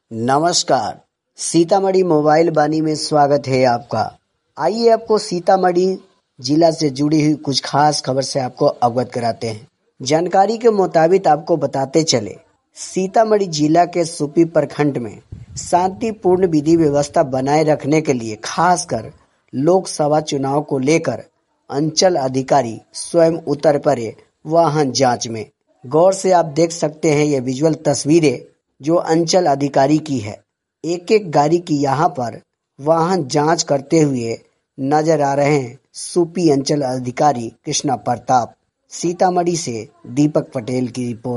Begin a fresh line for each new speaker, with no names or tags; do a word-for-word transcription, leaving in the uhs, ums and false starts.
नमस्कार। सीतामढ़ी मोबाइल बानी में स्वागत है आपका। आइए आपको सीतामढ़ी जिला से जुड़ी हुई कुछ खास खबर से आपको अवगत कराते हैं। जानकारी के मुताबिक आपको बताते चले, सीतामढ़ी जिला के सुपी प्रखंड में शांतिपूर्ण विधि व्यवस्था बनाए रखने के लिए खासकर लोकसभा चुनाव को लेकर अंचल अधिकारी स्वयं उतर पड़े वाहन जांच में। गौर से आप देख सकते हैं ये विजुअल तस्वीरें जो अंचल अधिकारी की है। एक एक गाड़ी की यहाँ पर वाहन जांच करते हुए नजर आ रहे हैं सुपी अंचल अधिकारी कृष्णा प्रताप। सीतामढ़ी से दीपक पटेल की रिपोर्ट।